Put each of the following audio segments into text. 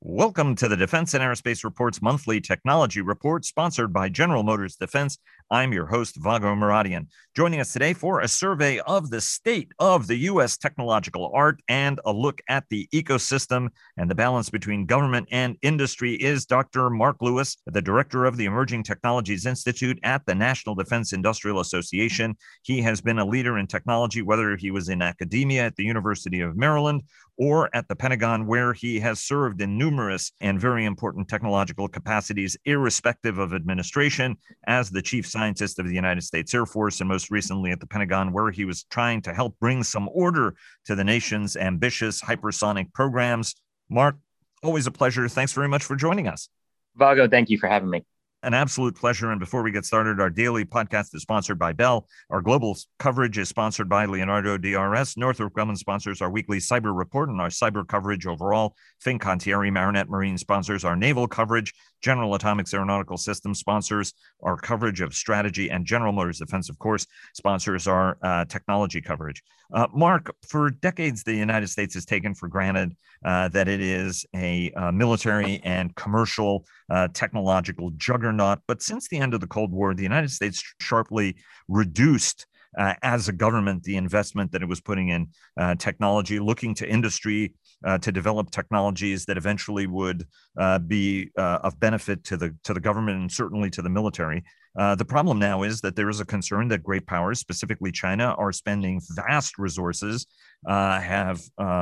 Welcome to the Defense and Aerospace Report's monthly technology report, sponsored by General Motors Defense. I'm your host, Vago Muradian. Joining us today for a survey of the state of the U.S. technological art and a look at the ecosystem and the balance between government and industry is Dr. Mark Lewis, the director of the Emerging Technologies Institute at the National Defense Industrial Association. He has been a leader in technology, whether he was in academia at the University of Maryland or at the Pentagon, where he has served in numerous and very important technological capacities, irrespective of administration, as the chief scientist of the United States Air Force, and most recently at the Pentagon, where he was trying to help bring some order to the nation's ambitious hypersonic programs. Mark, always a pleasure. Thanks very much for joining us. Vago, thank you for having me. An absolute pleasure. And before we get started, our daily podcast is sponsored by Bell. Our global coverage is sponsored by Leonardo DRS. Northrop Grumman sponsors our weekly cyber report and our cyber coverage overall. Fincantieri Marinette Marine sponsors our naval coverage. General Atomics Aeronautical Systems sponsors our coverage of strategy, and General Motors Defense, of course, sponsors our technology coverage. Mark, for decades, the United States has taken for granted that it is a military and commercial technological juggernaut. But since the end of the Cold War, the United States sharply reduced as a government the investment that it was putting in technology, looking to industry to develop technologies that eventually would be of benefit to the government and certainly to the military. The problem now is that there is a concern that great powers, specifically China, are spending vast resources, have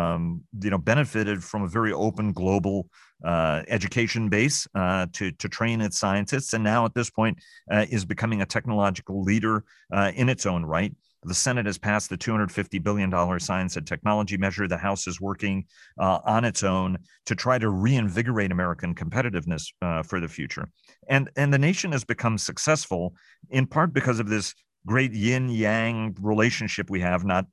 benefited from a very open global education base to train its scientists, and now at this point is becoming a technological leader in its own right. The Senate has passed the $250 billion science and technology measure. The House is working on its own to try to reinvigorate American competitiveness for the future. And the nation has become successful in part because of this great yin-yang relationship we have, no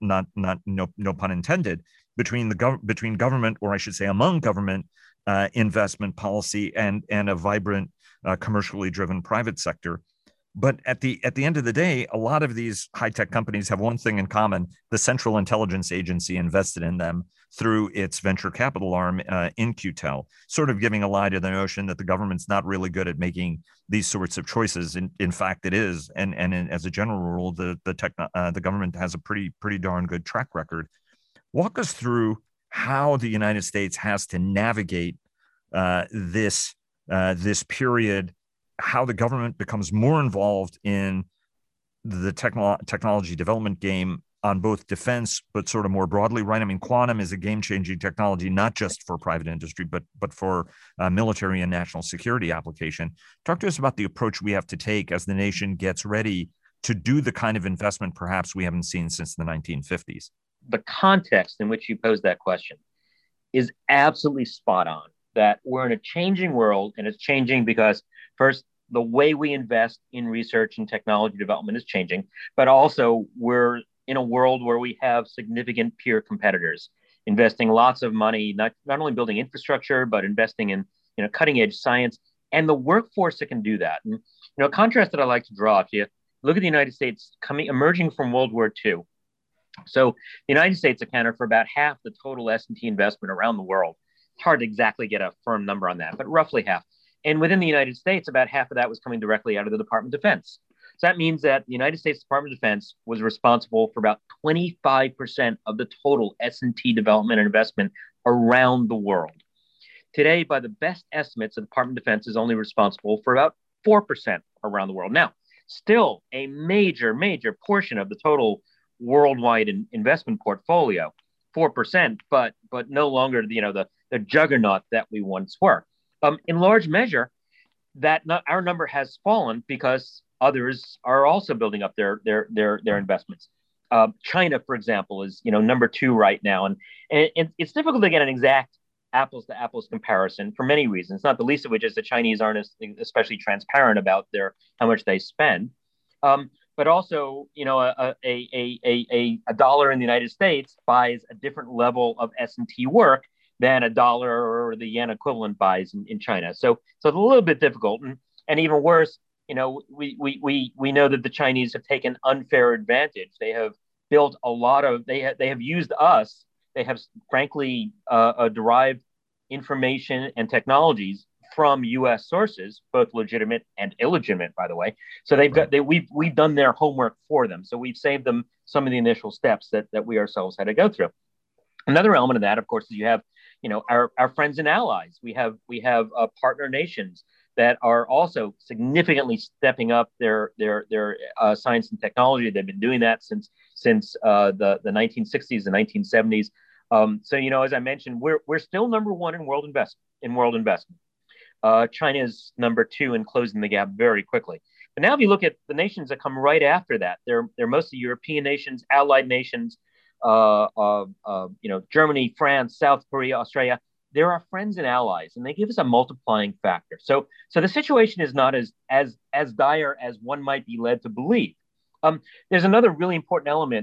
pun intended, between government, or I should say among government investment policy and a vibrant commercially driven private sector. But at the end of the day, a lot of these high-tech companies have one thing in common: the Central Intelligence Agency invested in them through its venture capital arm, In-Q-Tel, sort of giving a lie to the notion that the government's not really good at making these sorts of choices. In fact, it is, and as a general rule, the government has a pretty darn good track record. Walk us through how the United States has to navigate this period, how the government becomes more involved in the technology development game on both defense, but sort of more broadly, right? I mean, quantum is a game-changing technology, not just for private industry, but for military and national security application. Talk to us about the approach we have to take as the nation gets ready to do the kind of investment perhaps we haven't seen since the 1950s. The context in which you posed that question is absolutely spot on, that we're in a changing world, and it's changing because, first, the way we invest in research and technology development is changing, but also we're in a world where we have significant peer competitors investing lots of money, not only building infrastructure, but investing in cutting edge science and the workforce that can do that. And a contrast that I like to draw, if you look at the United States emerging from World War II. So the United States accounted for about half the total S&T investment around the world. It's hard to exactly get a firm number on that, but roughly half. And within the United States, about half of that was coming directly out of the Department of Defense. So that means that the United States Department of Defense was responsible for about 25% of the total S&T development and investment around the world. Today, by the best estimates, the Department of Defense is only responsible for about 4% around the world. Now, still a major portion of the total worldwide investment portfolio, 4%, but no longer the juggernaut that we once were. In large measure, our number has fallen because others are also building up their investments. China, for example, is number 2 right now, and it's difficult to get an exact apples to apples comparison for many reasons. Not the least of which is the Chinese aren't especially transparent about how much they spend. But also, a dollar in the United States buys a different level of S&T work than a dollar or the yen equivalent buys in China. So it's a little bit difficult. And even worse, we know that the Chinese have taken unfair advantage. They have built they have used us. They have frankly derived information and technologies from U.S. sources, both legitimate and illegitimate, by the way. So we've done their homework for them. So we've saved them some of the initial steps that we ourselves had to go through. Another element of that, of course, is you have, our friends and allies. We have partner nations that are also significantly stepping up their science and technology. They've been doing that since the 1960s and 1970s. So as I mentioned, we're still number one in world investment. China is number two in closing the gap very quickly. But now, if you look at the nations that come right after that, they're mostly European nations, allied nations. Germany, France, South Korea, Australia. They're our friends and allies, and they give us a multiplying factor. So the situation is not as dire as one might be led to believe. There's another really important element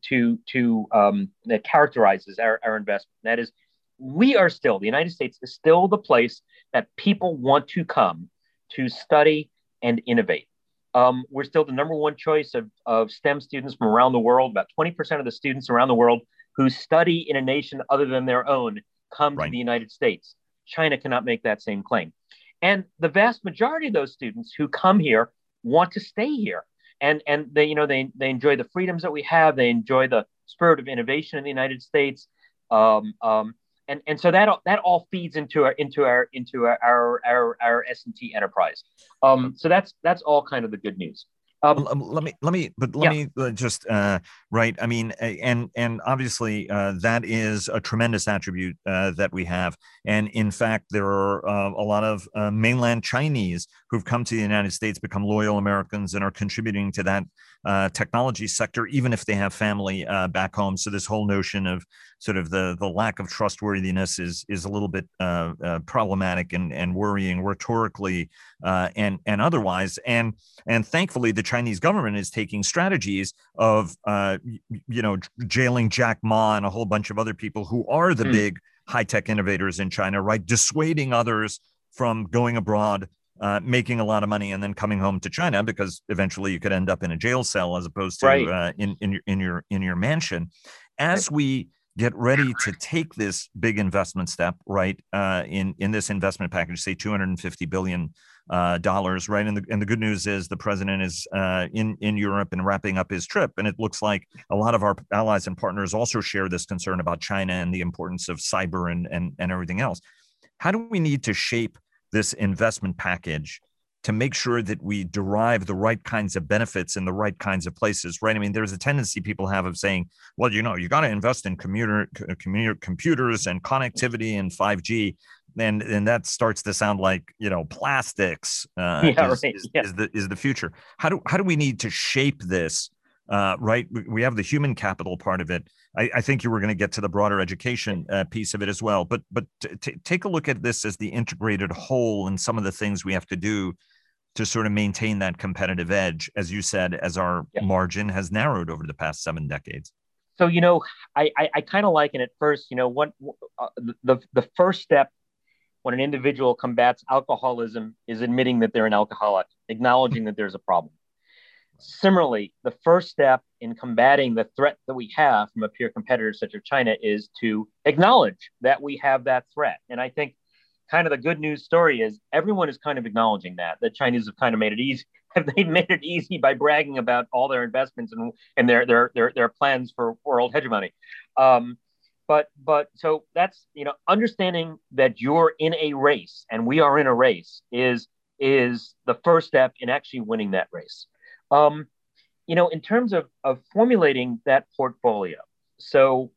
that characterizes our investment. That is, the United States is still the place that people want to come to study and innovate. We're still the number one choice of STEM students from around the world. About 20% of the students around the world who study in a nation other than their own come to the United States. China cannot make that same claim. And the vast majority of those students who come here want to stay here. And they enjoy the freedoms that we have. They enjoy the spirit of innovation in the United States. And so that all feeds into our S&T enterprise. So that's all kind of the good news. Let me just right. I mean, and obviously that is a tremendous attribute that we have. And in fact, there are a lot of mainland Chinese who've come to the United States, become loyal Americans, and are contributing to that technology sector, even if they have family back home. So this whole notion of sort of the lack of trustworthiness is a little bit problematic and worrying rhetorically and otherwise. And thankfully, the Chinese government is taking strategies of jailing Jack Ma and a whole bunch of other people who are the big high-tech innovators in China, right? Dissuading others from going abroad, making a lot of money, and then coming home to China, because eventually you could end up in a jail cell as opposed to in your mansion. As we get ready to take this big investment step, right, in this investment package, say $250 billion, right? And the good news is the president is in Europe and wrapping up his trip. And it looks like a lot of our allies and partners also share this concern about China and the importance of cyber and everything else. How do we need to shape this investment package to make sure that we derive the right kinds of benefits in the right kinds of places, right? I mean, there's a tendency people have of saying, well, you got to invest in computers and connectivity and 5G. And that starts to sound like, plastics is the future. How do we need to shape this? Right. We have the human capital part of it. I think you were going to get to the broader education piece of it as well. But take a look at this as the integrated whole and some of the things we have to do to sort of maintain that competitive edge, as you said, as our margin has narrowed over the past 7 decades. So, I kind of liken it first, the first step when an individual combats alcoholism is admitting that they're an alcoholic, acknowledging that there's a problem. Similarly, the first step in combating the threat that we have from a peer competitor such as China is to acknowledge that we have that threat. And I think kind of the good news story is everyone is kind of acknowledging that the Chinese have kind of made it easy. They've made it easy by bragging about all their investments and their plans for world hegemony. But so that's, understanding that you're in a race and we are in a race is the first step in actually winning that race. In terms of formulating that portfolio. So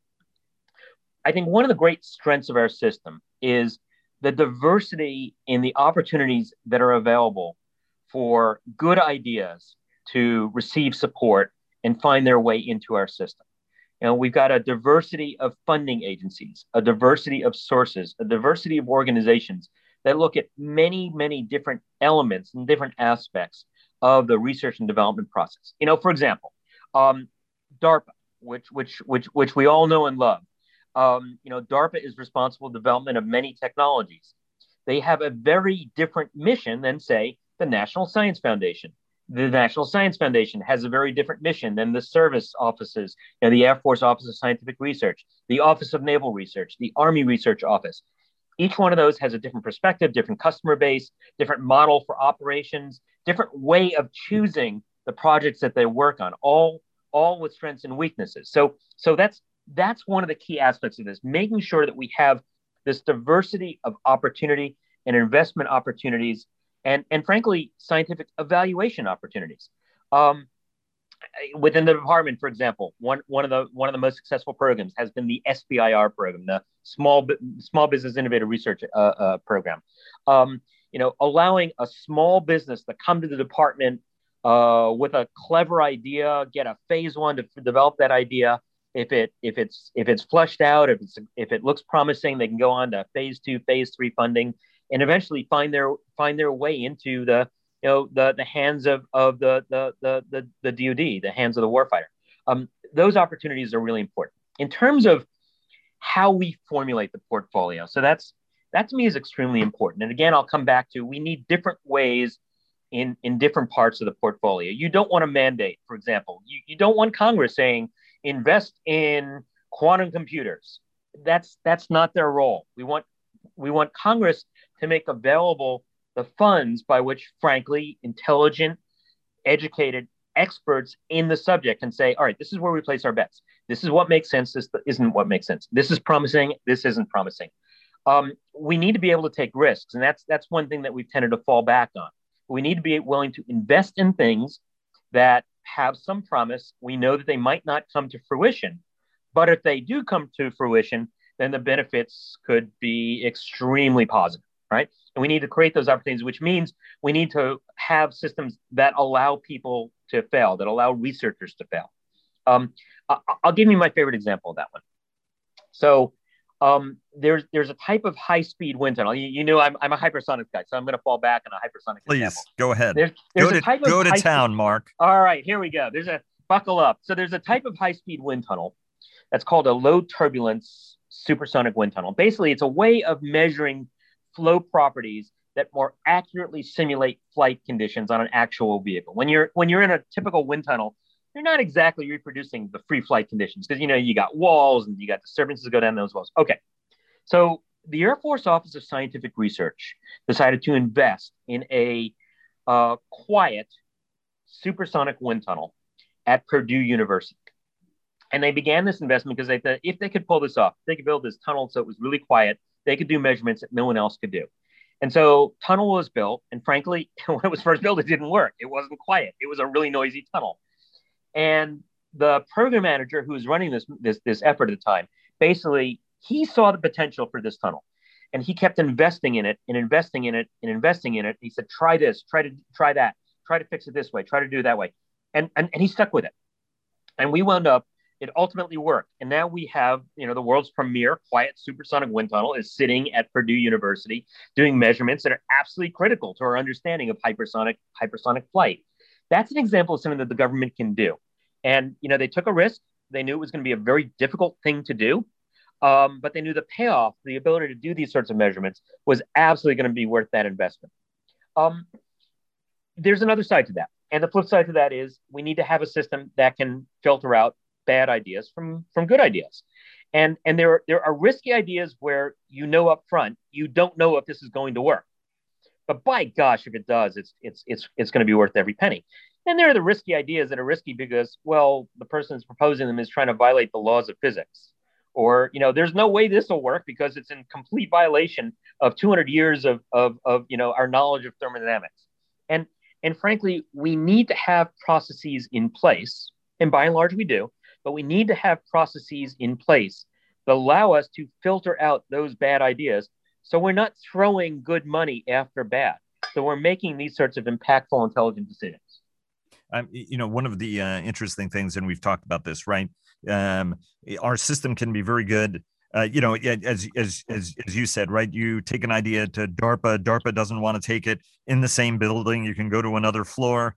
I think one of the great strengths of our system is the diversity in the opportunities that are available for good ideas to receive support and find their way into our system. We've got a diversity of funding agencies, a diversity of sources, a diversity of organizations that look at many, many different elements and different aspects of the research and development process. For example, DARPA, which we all know and love. DARPA is responsible for the development of many technologies. They have a very different mission than, say, the National Science Foundation. The National Science Foundation has a very different mission than the service offices, the Air Force Office of Scientific Research, the Office of Naval Research, the Army Research Office. Each one of those has a different perspective, different customer base, different model for operations, different way of choosing the projects that they work on, all with strengths and weaknesses. So that's one of the key aspects of this, making sure that we have this diversity of opportunity and investment opportunities, and frankly, scientific evaluation opportunities. Within the department, for example, one of the most successful programs has been the SBIR program, the Small Business Innovative Research program. Allowing a small business to come to the department with a clever idea, get a phase one to develop that idea. If it's fleshed out, if it looks promising, they can go on to phase two, phase three funding, and eventually find their way into the hands of the DoD, the hands of the warfighter. Those opportunities are really important in terms of how we formulate the portfolio. So that to me is extremely important. And again, I'll come back to, we need different ways in different parts of the portfolio. You don't want to mandate, for example, you don't want Congress saying invest in quantum computers. That's not their role. We want Congress to make available the funds by which, frankly, intelligent, educated experts in the subject can say, all right, this is where we place our bets. This is what makes sense. This isn't what makes sense. This is promising. This isn't promising. We need to be able to take risks. And that's one thing that we've tended to fall back on. We need to be willing to invest in things that have some promise. We know that they might not come to fruition, but if they do come to fruition, then the benefits could be extremely positive, right? And we need to create those opportunities, which means we need to have systems that allow people to fail, that allow researchers to fail. I'll give you my favorite example of that one. So there's a type of high-speed wind tunnel. You know, I'm a hypersonic guy, so I'm going to fall back on a hypersonic Please, example. Go ahead. Go to town, Mark. All right, here we go. Buckle up. So there's a type of high-speed wind tunnel that's called a low-turbulence supersonic wind tunnel. Basically, it's a way of measuring flow properties that more accurately simulate flight conditions on an actual vehicle. When you're in a typical wind tunnel, you're not exactly reproducing the free flight conditions because, you got walls and you got disturbances go down those walls. Okay. So the Air Force Office of Scientific Research decided to invest in a quiet supersonic wind tunnel at Purdue University. And they began this investment because they thought if they could pull this off, they could build this tunnel so it was really quiet, they could do measurements that no one else could do. And so tunnel was built. And frankly, when it was first built, it didn't work. It wasn't quiet. It was a really noisy tunnel. And the program manager who was running this effort at the time, basically, he saw the potential for this tunnel. And he kept investing in it and investing in it and investing in it. He said, try this, try that, try to fix it this way, try to do it that way. And he stuck with it. And we wound up, it ultimately worked. And now we have, the world's premier quiet supersonic wind tunnel is sitting at Purdue University doing measurements that are absolutely critical to our understanding of hypersonic flight. That's an example of something that the government can do. And, they took a risk. They knew it was going to be a very difficult thing to do. But they knew the payoff, the ability to do these sorts of measurements was absolutely going to be worth that investment. There's another side to that. And the flip side to that is we need to have a system that can filter out bad ideas from good ideas. And there are risky ideas where up front, you don't know if this is going to work. But by gosh, if it does, it's going to be worth every penny. And there are the risky ideas that are risky because, well, the person who's proposing them is trying to violate the laws of physics. Or, there's no way this will work because it's in complete violation of 200 years of our knowledge of thermodynamics. And frankly, we need to have processes in place, and by and large we do, but we need to have processes in place that allow us to filter out those bad ideas so we're not throwing good money after bad. So we're making these sorts of impactful, intelligent decisions. One of the interesting things, and we've talked about this, right? Our system can be very good. As you said, right? You take an idea to DARPA. DARPA doesn't want to take it in the same building. You can go to another floor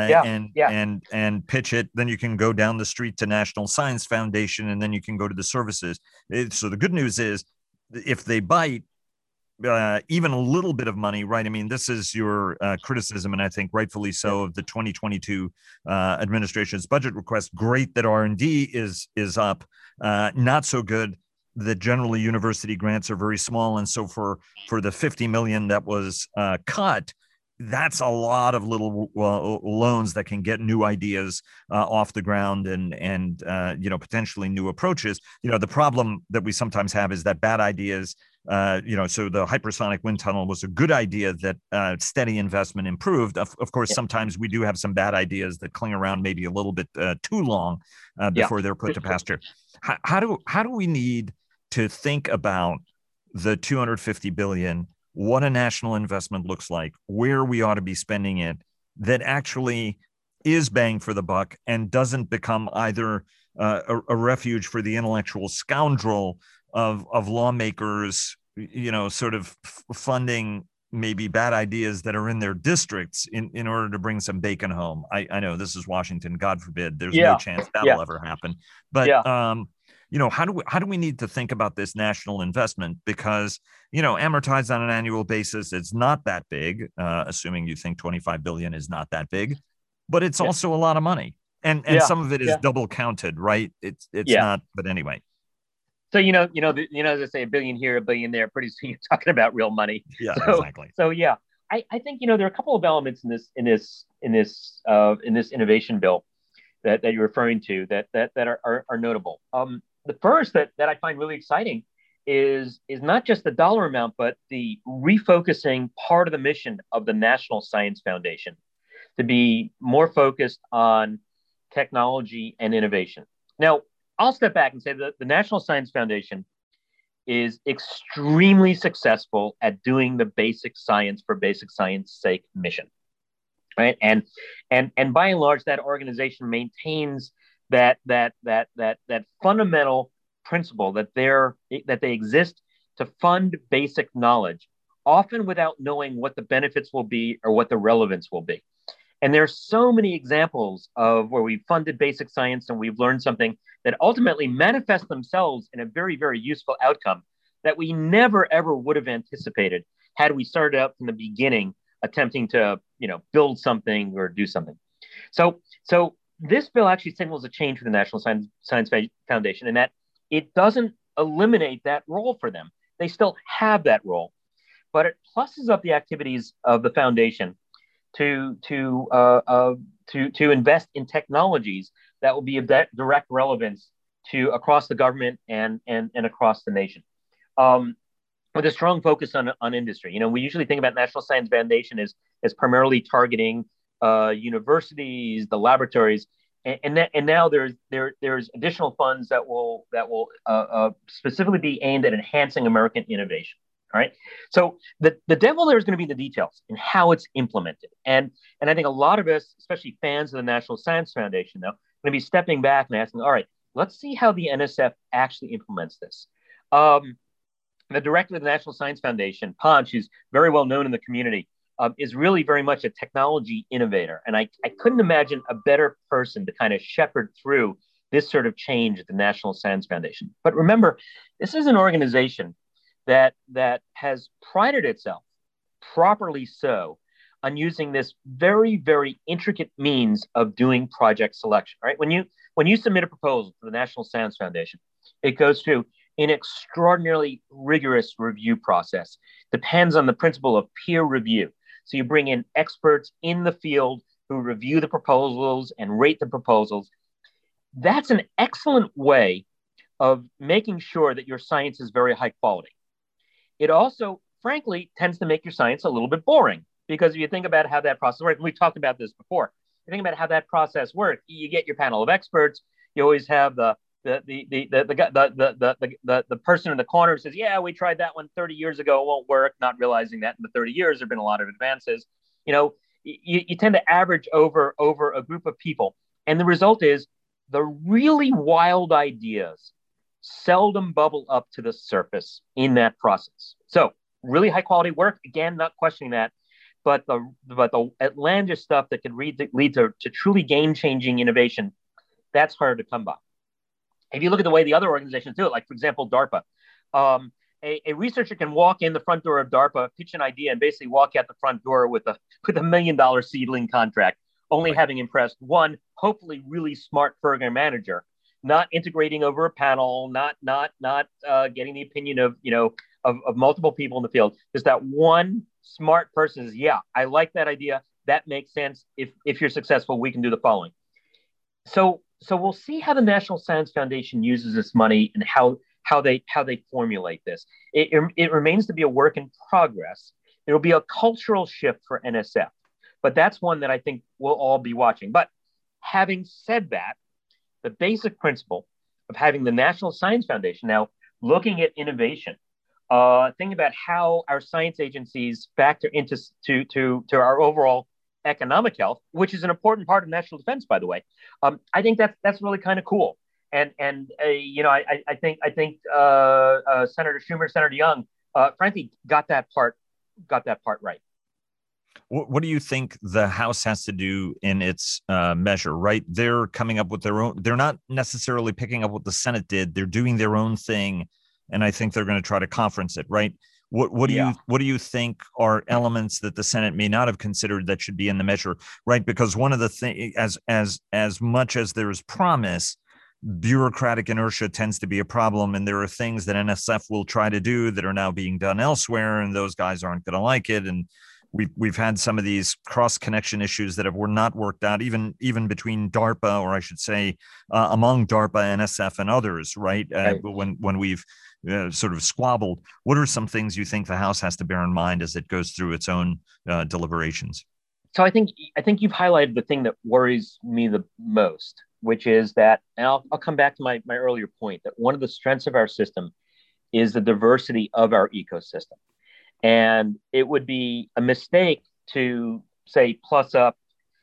and pitch it. Then you can go down the street to National Science Foundation, and then you can go to the services. So the good news is, if they bite even a little bit of money, right? I mean, this is your criticism, and I think rightfully so, of the 2022 administration's budget request. Great that R&D is up. Not so good that generally university grants are very small, and so for the 50 million that was cut, that's a lot of little loans that can get new ideas off the ground and potentially new approaches. The problem that we sometimes have is that bad ideas. So the hypersonic wind tunnel was a good idea that steady investment improved. Of course, sometimes we do have some bad ideas that cling around maybe a little bit too long before they're put to pasture. How do we need to think about the 250 billion? What a national investment looks like, where we ought to be spending it, that actually is bang for the buck and doesn't become either a refuge for the intellectual scoundrel of lawmakers, sort of funding maybe bad ideas that are in their districts in order to bring some bacon home. I know this is Washington. God forbid. There's no chance that'll ever happen. But how do we need to think about this national investment? Because, amortized on an annual basis, it's not that big, assuming you think 25 billion is not that big, but it's also a lot of money. And some of it is double counted, right? It's not, but anyway. So, as I say, a billion here, a billion there, pretty soon you're talking about real money. Yeah, exactly. So, I think, there are a couple of elements in this innovation bill that you're referring to that are notable. The first that I find really exciting is not just the dollar amount, but the refocusing part of the mission of the National Science Foundation to be more focused on technology and innovation. Now, I'll step back and say that the National Science Foundation is extremely successful at doing the basic science for basic science sake mission, right? And by and large, that organization maintains that fundamental principle that they exist to fund basic knowledge, often without knowing what the benefits will be or what the relevance will be. And there's so many examples of where we've funded basic science and we've learned something that ultimately manifests themselves in a very, very useful outcome that we never, ever would have anticipated had we started out from the beginning attempting to, build something or do something. So this bill actually signals a change for the National Science Foundation in that it doesn't eliminate that role for them. They still have that role, but it pluses up the activities of the foundation to invest in technologies that will be of direct relevance to across the government and across the nation. With a strong focus on industry. We usually think about National Science Foundation as primarily targeting universities, the laboratories, and now there's additional funds that will specifically be aimed at enhancing American innovation. All right. So the devil there is going to be the details and how it's implemented. And I think a lot of us, especially fans of the National Science Foundation, though, are going to be stepping back and asking, all right, let's see how the NSF actually implements this. The director of the National Science Foundation, Ponch, who's very well known in the community, is really very much a technology innovator. And I couldn't imagine a better person to kind of shepherd through this sort of change at the National Science Foundation. But remember, this is an organization that has prided itself, properly so, on using this very, very intricate means of doing project selection. Right? When you submit a proposal to the National Science Foundation, it goes through an extraordinarily rigorous review process. Depends on the principle of peer review. So you bring in experts in the field who review the proposals and rate the proposals. That's an excellent way of making sure that your science is very high quality. It also, frankly, tends to make your science a little bit boring, because if you think about how that process works, and we talked about this before, you think about how that process works. You get your panel of experts. You always have the person in the corner who says, "Yeah, we tried that one 30 years ago. It won't work," not realizing that in the 30 years there have been a lot of advances. You tend to average over a group of people, and the result is the really wild ideas seldom bubble up to the surface in that process. So really high quality work, again, not questioning that, but the outlandish stuff that could lead to truly game-changing innovation, that's hard to come by. If you look at the way the other organizations do it, like, for example, DARPA, a researcher can walk in the front door of DARPA, pitch an idea, and basically walk out the front door with a $1 million seedling contract, only having impressed one, hopefully really smart program manager, not integrating over a panel, not getting the opinion of of multiple people in the field. Just that one smart person is, yeah, I like that idea. That makes sense. If you're successful, we can do the following. So we'll see how the National Science Foundation uses this money and how they formulate this. It remains to be a work in progress. It'll be a cultural shift for NSF, but that's one that I think we'll all be watching. But having said that, the basic principle of having the National Science Foundation now looking at innovation, thinking about how our science agencies factor into to our overall economic health, which is an important part of national defense, by the way. I think that's really kind of cool. And I think Senator Schumer, Senator Young, frankly, got that part right. What do you think the House has to do in its measure, right? They're coming up with their own. They're not necessarily picking up what the Senate did. They're doing their own thing. And I think they're going to try to conference it, right? What do you think are elements that the Senate may not have considered that should be in the measure, right? Because one of the things, as much as there is promise, bureaucratic inertia tends to be a problem, and there are things that NSF will try to do that are now being done elsewhere, and those guys aren't going to like it. And we've had some of these cross connection issues that were not worked out, even between DARPA, or I should say, among DARPA, NSF, and others, right? When we've sort of squabbled. What are some things you think the House has to bear in mind as it goes through its own deliberations? So I think you've highlighted the thing that worries me the most, which is that, and I'll come back to my earlier point, that one of the strengths of our system is the diversity of our ecosystem. And it would be a mistake to say plus up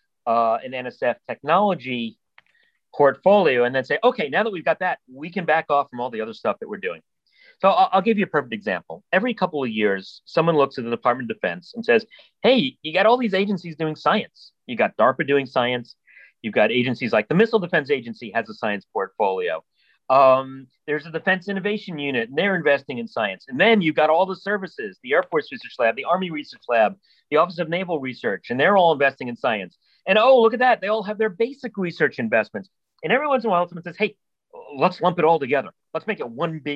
an NSF technology portfolio and then say, okay, now that we've got that, we can back off from all the other stuff that we're doing. So I'll give you a perfect example. Every couple of years, someone looks at the Department of Defense and says, hey, you got all these agencies doing science. You got DARPA doing science. You've got agencies like the Missile Defense Agency has a science portfolio. There's a Defense Innovation Unit, and they're investing in science. And then you've got all the services, the Air Force Research Lab, the Army Research Lab, the Office of Naval Research, and they're all investing in science. And oh, look at that. They all have their basic research investments. And every once in a while, someone says, hey, let's lump it all together. Let's make it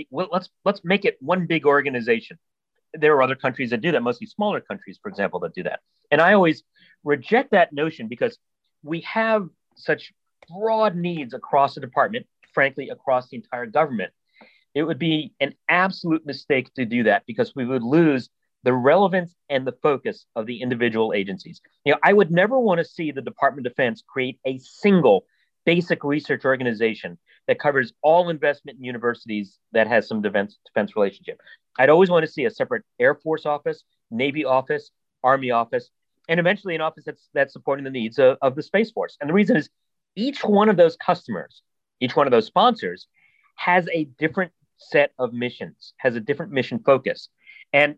let's make it one big organization. There are other countries that do that, mostly smaller countries, for example, that do that. And I always reject that notion because we have such broad needs across the department, frankly, across the entire government. It would be an absolute mistake to do that because we would lose the relevance and the focus of the individual agencies. I would never want to see the Department of Defense create a single basic research organization that covers all investment in universities that has some defense relationship. I'd always want to see a separate Air Force office, Navy office, Army office, and eventually an office that's supporting the needs of the Space Force. And the reason is each one of those customers, each one of those sponsors has a different set of missions, has a different mission focus. And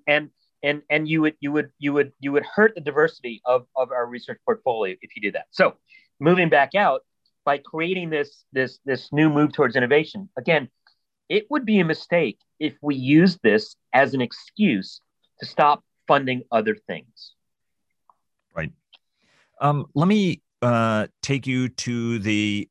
you would hurt the diversity of our research portfolio if you did that. So moving back out, by creating this new move towards innovation, again, it would be a mistake if we use this as an excuse to stop funding other things. Right. Let me take you to the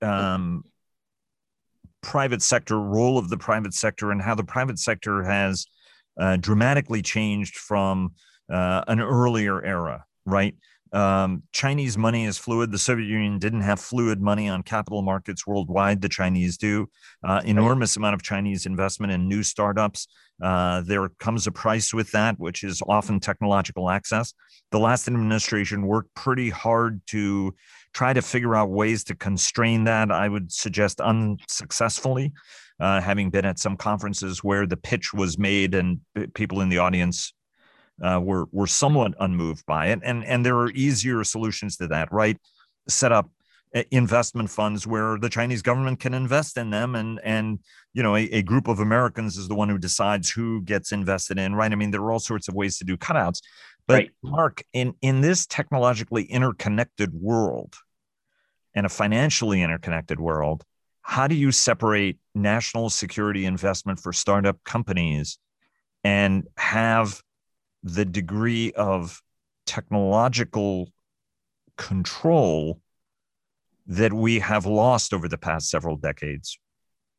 private sector, role of the private sector, and how the private sector has dramatically changed from an earlier era, right? Chinese money is fluid. The Soviet Union didn't have fluid money on capital markets worldwide. The Chinese do. Enormous amount of Chinese investment in new startups. There comes a price with that, which is often technological access. The last administration worked pretty hard to try to figure out ways to constrain that. I would suggest unsuccessfully, having been at some conferences where the pitch was made and people in the audience were somewhat unmoved by it. And there are easier solutions to that, right? Set up investment funds where the Chinese government can invest in them, and a group of Americans is the one who decides who gets invested in, right? I mean, there are all sorts of ways to do cutouts. But right. Mark, in this technologically interconnected world and a financially interconnected world, how do you separate national security investment for startup companies and have the degree of technological control that we have lost over the past several decades?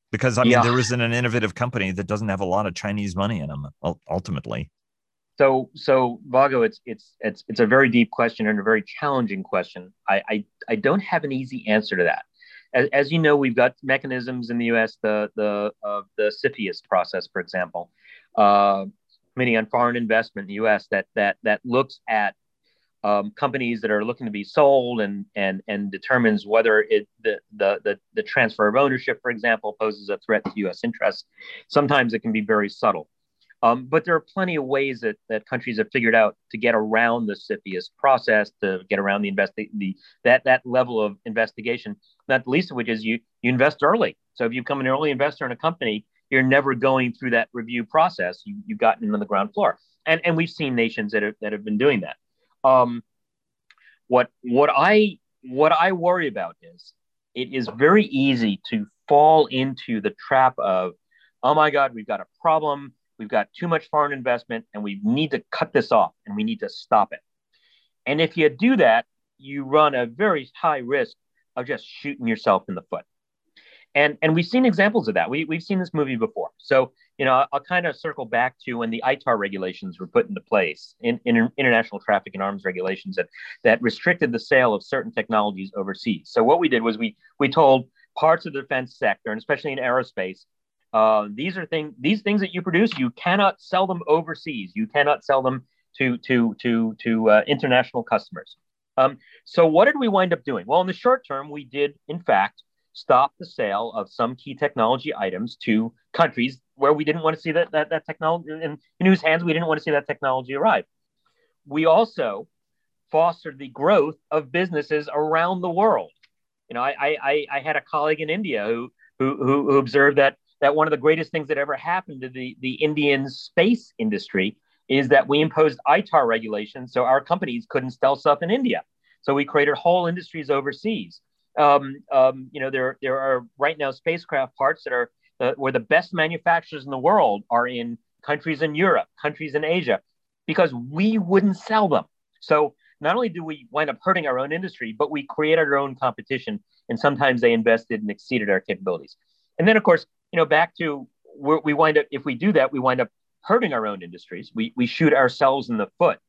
Because I mean, Yeah. there isn't an innovative company that doesn't have a lot of Chinese money in them. Ultimately, So Vago, it's a very deep question and a very challenging question. I don't have an easy answer to that. As you know, we've got mechanisms in the U.S. The CFIUS process, for example, uh, Committee on Foreign Investment in the U.S. that looks at companies that are looking to be sold and determines whether the transfer of ownership, for example, poses a threat to U.S. interests. Sometimes it can be very subtle. But there are plenty of ways that countries have figured out to get around the CFIUS process, to get around that level of investigation. Not the least of which is you invest early. So if you become an early investor in a company, you're never going through that review process. You've gotten in on the ground floor, and we've seen nations that have been doing that. Um, what I worry about is it is very easy to fall into the trap of, oh my God, we've got a problem, we've got too much foreign investment, and we need to cut this off and we need to stop it. And if you do that, you run a very high risk of just shooting yourself in the foot. And we've seen examples of that. We've seen this movie before. So I'll kind of circle back to when the ITAR regulations were put into place, in international traffic and arms regulations that restricted the sale of certain technologies overseas. So what we did was we told parts of the defense sector, and especially in aerospace, these things that you produce, you cannot sell them overseas. You cannot sell them to international customers. So what did we wind up doing? Well, in the short term, we did in fact stop the sale of some key technology items to countries where we didn't want to see that technology, in whose hands we didn't want to see that technology arrive. We also fostered the growth of businesses around the world. I had a colleague in India who observed that one of the greatest things that ever happened to the Indian space industry is that we imposed ITAR regulations so our companies couldn't sell stuff in India. So we created whole industries overseas. There are right now spacecraft parts that are where the best manufacturers in the world are in countries in Europe, countries in Asia, because we wouldn't sell them. So not only do we wind up hurting our own industry, but we created our own competition, and sometimes they invested and exceeded our capabilities. And then, of course, back to where we wind up. If we do that, we wind up hurting our own industries. We shoot ourselves in the foot.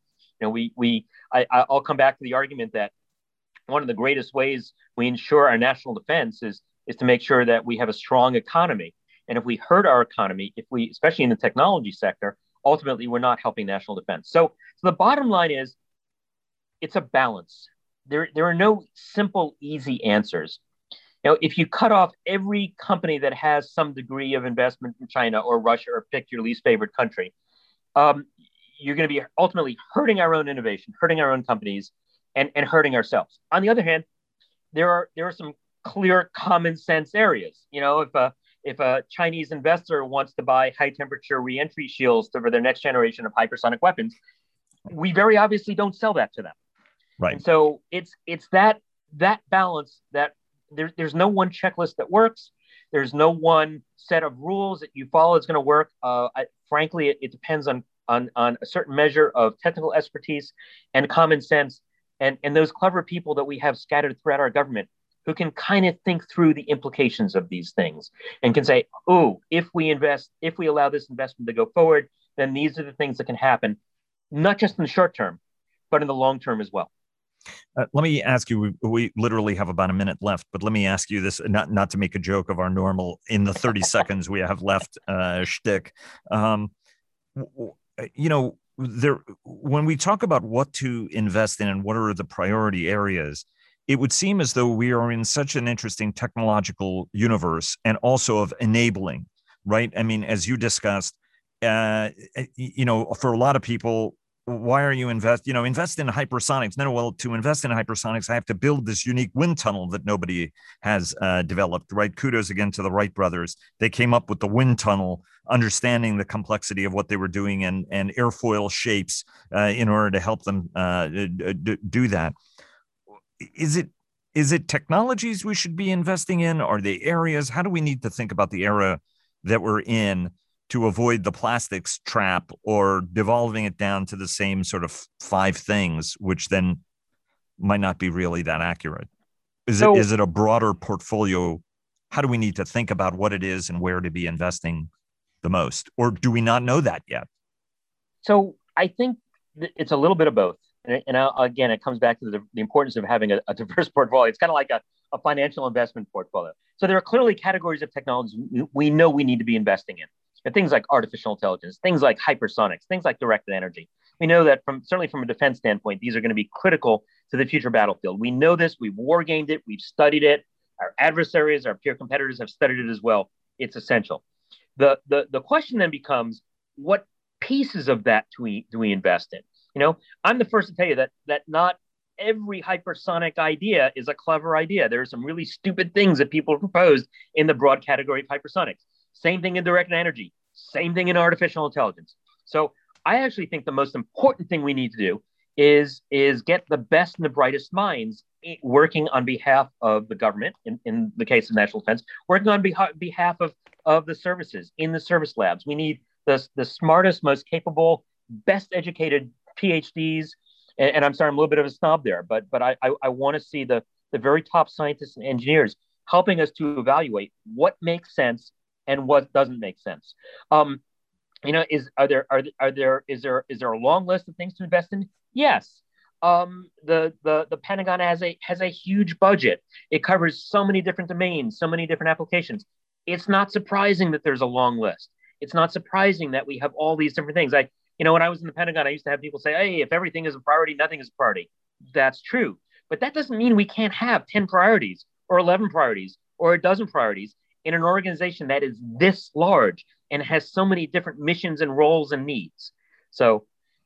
I'll come back to the argument that one of the greatest ways we ensure our national defense is to make sure that we have a strong economy. And if we hurt our economy, especially in the technology sector, ultimately we're not helping national defense. So the bottom line is, it's a balance. There are no simple, easy answers. If you cut off every company that has some degree of investment in China or Russia, or pick your least favorite country, you're going to be ultimately hurting our own innovation, hurting our own companies, and hurting ourselves. On the other hand, there are some clear common sense areas. If a Chinese investor wants to buy high temperature reentry shields for their next generation of hypersonic weapons, we very obviously don't sell that to them. right? And so it's that balance that there's no one checklist that works. There's no one set of rules that you follow that's going to work. Frankly, it depends on a certain measure of technical expertise and common sense, and those clever people that we have scattered throughout our government who can kind of think through the implications of these things and can say, oh, if we allow this investment to go forward, then these are the things that can happen, not just in the short term, but in the long term as well. Let me ask you, we literally have about a minute left, but let me ask you this, not to make a joke of our normal, in the 30 seconds we have left, shtick. When we talk about what to invest in and what are the priority areas, it would seem as though we are in such an interesting technological universe and also of enabling, right? I mean, as you discussed, for a lot of people, why are you invest in hypersonics? No, well, to invest in hypersonics, I have to build this unique wind tunnel that nobody has developed, right? Kudos again to the Wright brothers. They came up with the wind tunnel, understanding the complexity of what they were doing and airfoil shapes in order to help them do that. Is it technologies we should be investing in? Are they areas? How do we need to think about the era that we're in to avoid the plastics trap or devolving it down to the same sort of 5 things, which then might not be really that accurate? Is it a broader portfolio how do we need to think about what it is and where to be investing the most? Or do we not know that yet? So I think it's a little bit of both. Again, it comes back to the importance of having a diverse portfolio. It's kind of like a financial investment portfolio. So there are clearly categories of technologies we know we need to be investing in. And things like artificial intelligence, things like hypersonics, things like directed energy. We know that certainly from a defense standpoint, these are going to be critical to the future battlefield. We know this. We've war gamed it. We've studied it. Our adversaries, our peer competitors have studied it as well. It's essential. The question then becomes, what pieces of that do we invest in? I'm the first to tell you that not every hypersonic idea is a clever idea. There are some really stupid things that people have proposed in the broad category of hypersonics. Same thing in directed energy. Same thing in artificial intelligence. So I actually think the most important thing we need to do is get the best and the brightest minds working on behalf of the government, in the case of national defense, working on behalf of the services in the service labs. We need the smartest, most capable, best educated PhDs. And I'm sorry, I'm a little bit of a snob there, but I want to see the very top scientists and engineers helping us to evaluate what makes sense and what doesn't make sense. Is there a long list of things to invest in? Yes. The Pentagon has a huge budget. It covers so many different domains, so many different applications. It's not surprising that there's a long list. It's not surprising that we have all these different things. When I was in the Pentagon, I used to have people say, hey, if everything is a priority, nothing is a priority. That's true. But that doesn't mean we can't have 10 priorities or 11 priorities or a dozen priorities in an organization that is this large and has so many different missions and roles and needs. So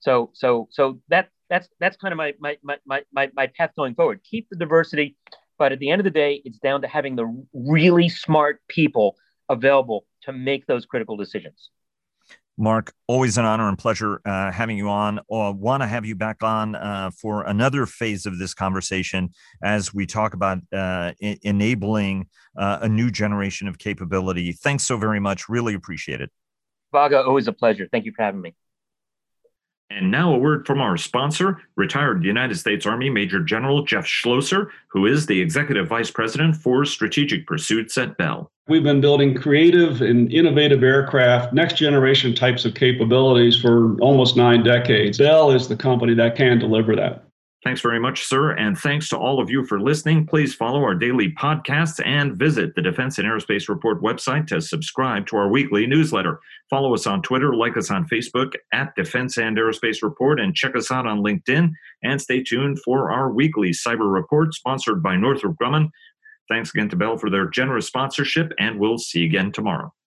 that's kind of my path going forward. Keep the diversity, but at the end of the day, it's down to having the really smart people available to make those critical decisions. Mark, always an honor and pleasure having you on. Want to have you back on for another phase of this conversation as we talk about enabling a new generation of capability. Thanks so very much. Really appreciate it. Vaga, always a pleasure. Thank you for having me. And now a word from our sponsor, retired United States Army Major General Jeff Schlosser, who is the Executive Vice President for Strategic Pursuits at Bell. We've been building creative and innovative aircraft, next generation types of capabilities for almost 9 decades. Bell is the company that can deliver that. Thanks very much, sir. And thanks to all of you for listening. Please follow our daily podcasts and visit the Defense and Aerospace Report website to subscribe to our weekly newsletter. Follow us on Twitter, like us on Facebook at Defense and Aerospace Report, and check us out on LinkedIn. And stay tuned for our weekly cyber report sponsored by Northrop Grumman. Thanks again to Bell for their generous sponsorship, and we'll see you again tomorrow.